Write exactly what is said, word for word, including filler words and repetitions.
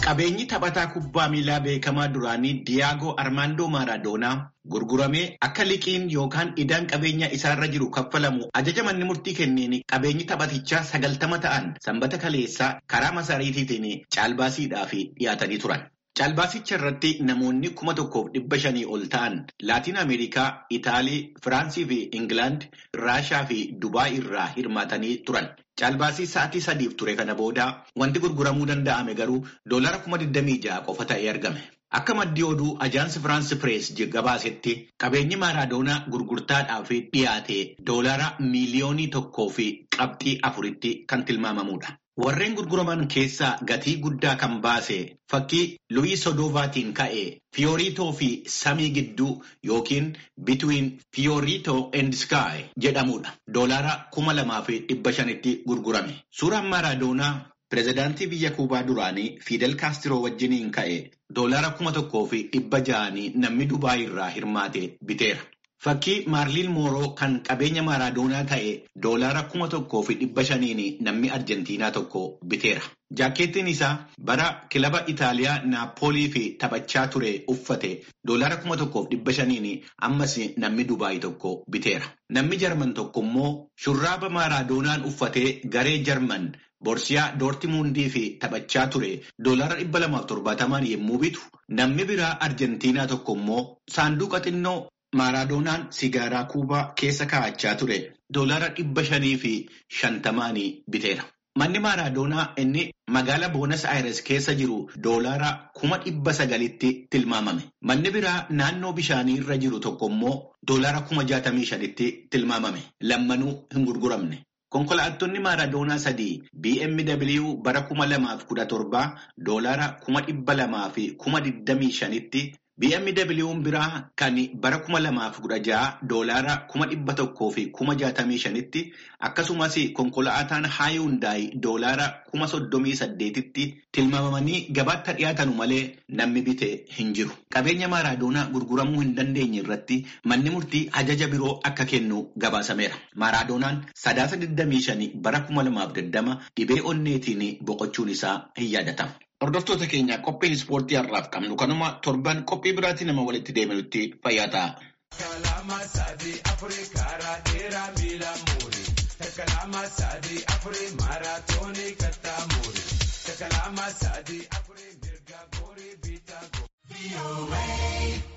Qabeenyi taphataa kubbaa miilaa beekamaa duraanii Diyaagoo Armaandoo Maaradoonaa gurguramee akka liqiin yookaan idaan qabeenya isaarra jiru kaffalamu ajaja manni murtii kenneen qabeenyi taphatichaa sagaltama ta'an sanbata kaleessaa karaa masaariitiin caalbaasiidhaaf dhiyaatanii turan. Caalbaasicha irratti namoonni kuma tokkoof dhibba shanii ol ta'an Laatiin Ameerikaa, Itaalii, Firaansii fi Ingilaand, Raashaa fi Dubaay irraa hirmaatanii turan. Caalbaasii sa'aatii sadiif ture kana booda wanti gurguramuu danda'ame garuu doolara kuma digdamii ja'a qofa ta'ee argame. Akka maddii oduu ajaansi Firaansi Pirees gabaasetti qabeenyi Maaradoonaa gurgurtaadhaaf dhiyaate doolara miiliyoonii tokkoo fi qabxii afuritti kan tilmaamamudha. Warreen gurguraman keessaa gatii guddaa kan baase fakkii Luwii Sodoovaatiin ka'e Fiyooriitoo fi Samii gidduu yookiin Between Fiyooriitoo and Sky jedhamudha. Doolara kuma lamaa fi dhibba shanitti gurgurame. Suuraan Maaradoonaa pirezidaantii biyya Kuubaa duraanii Fidel Kaastiroo wajjiniin ka'e doolara kuma tokkoo fi dhibba ja'anii namni Dubaay irraa hirmaate biteera. Fakkii Maarliin Mooroo kan qabeenya Maaradoonaa ta'e doolara kuma tokkoo fi dhibba shaniin namni Arjentiinaa tokko biteera. Jaakkeettiin isaa bara kilaba Itaaliyaa Naappoolii fi taphachaa ture uffate doolara kuma tokkoof dhibba shaniin ammas namni Dubaay tokko biteera. Namni Jarman tokko immoo shurraaba Maaradoonaan uffatee garee Jarman Boorsiyaa Doortimundii fi taphachaa ture doolara dhibba lamaaf torbaatamaan yommuu bitu namni biraa Arjentiinaa tokko immoo saanduqa xinnoo Maaradoonaan sigaaraa Kuubaa keessa kaa'achaa ture doolara dhibba shanii fi shantamaanii biteera. Manni Maaradoonaa inni magaalaa Boonas Ayires keessa jiru doolara kuma dhibba sagalitti tilmaamame. Manni biraa naannoo bishaanii irra jiru tokko immoo doolara kuma jaatamii shanitti tilmaamame. Lammanuu hin gurguramne. Konkolaattonni Maaradoonaa sadii B M W bara kuma lamaaf kudha torbaa doolara kuma dhibba lamaa fi kuma digdamii shanitti. B M W biraa kan bara kuma lamaaf kudha ja'a doolara kuma dhibba tokkoo fi kuma jaatamii shanitti akkasumas konkolaataan Haayuundaay doolara kuma soddomii saddeetitti tilmaamamanii gabaatti dhiyaatanu malee namni bite hin jiru. Qabeenya Maaradoonaa gurguramuu hin dandeenye irratti manni murtii ajaja biroo akka kennu gabaasameera. Maaradoonaan sadaasa digdamii shanii bara kuma lamaaf digdama dhibee onneetiin boqochuun isaa hin yaadatama. Hordoftoota keenya qophiin ispoortii har'aaf qabnu kanuma torban qophii biraatiin nama walitti deebinutti fayyaa ta'a. Kalama sadii afurii karaa dheeraa miila muurii. Kalama sadii afurii maaraatoonii kattaa muurii. Kalama sadii afurii mirga goorii biitaa goorii.